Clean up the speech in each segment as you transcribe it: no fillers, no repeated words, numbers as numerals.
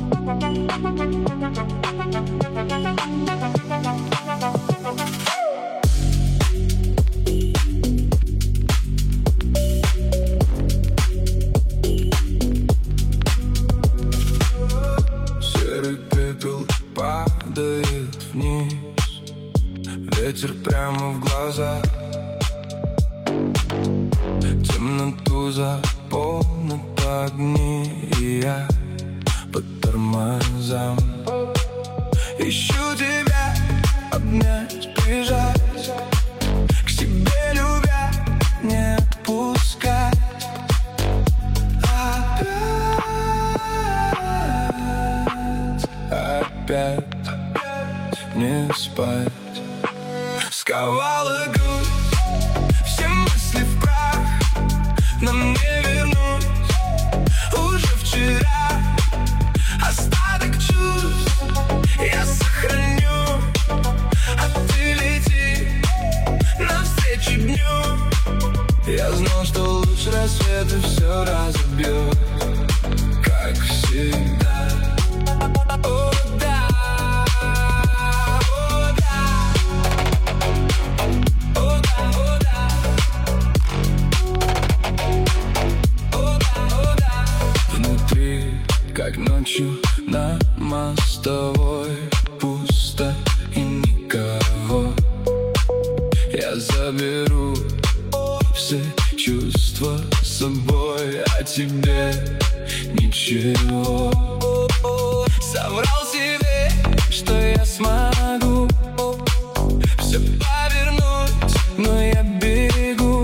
Серый пепел падает вниз, ветер прямо в глаза. Темноту заполнят огни, и я под тормозам. Ищу тебя, обнять, прижать к себе, любя, не отпускать. Опять не спать. Сковала грудь, все мысли в прах, нам не вернуть уже вчера. Остаток чувств я сохраню, а ты лети навстречу дню. Я знал, что луч рассвета все разобьет, как всегда. О, да, о, да, о, да, о, да, о, да, о, да. Внутри, как ночью на мостовой, пусто и никого. Я заберу все чувства с собой, а тебе ничего. Соврал себе, что я смогу все повернуть, но я бегу.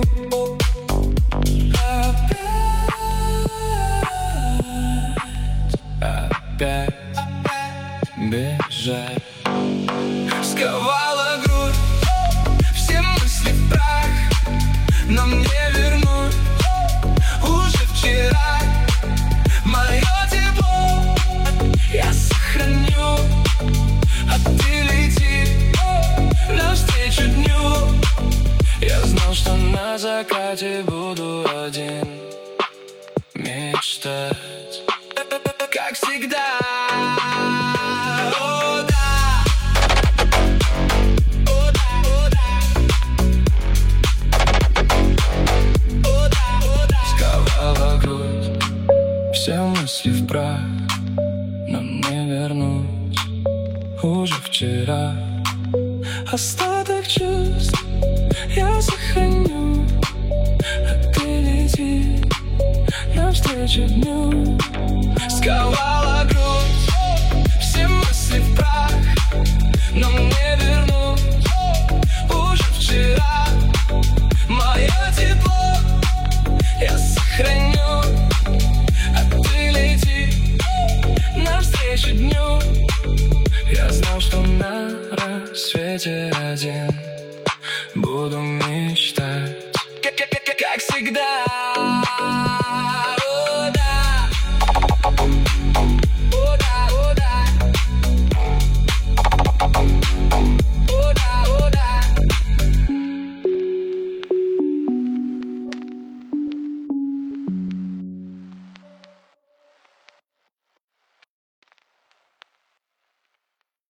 Опять бежать. Сковала грудь, все мысли в прах, но мне вернуть уже вчера. Мое тепло я сохраню, а ты лети навстречу дню. Я знал, что на закате буду один мечтать, как всегда. О, да, о, да, о, да, о, да, о, да. Сковала грудь, все мысли в прах, нам не вернуть уже вчера. Остаток чувств я сохраню, а ты лети навстречу дню. Сковала грудь, все мысли в прах, но мне вернуть уже вчера. Мое тепло я сохраню, а ты лети навстречу дню.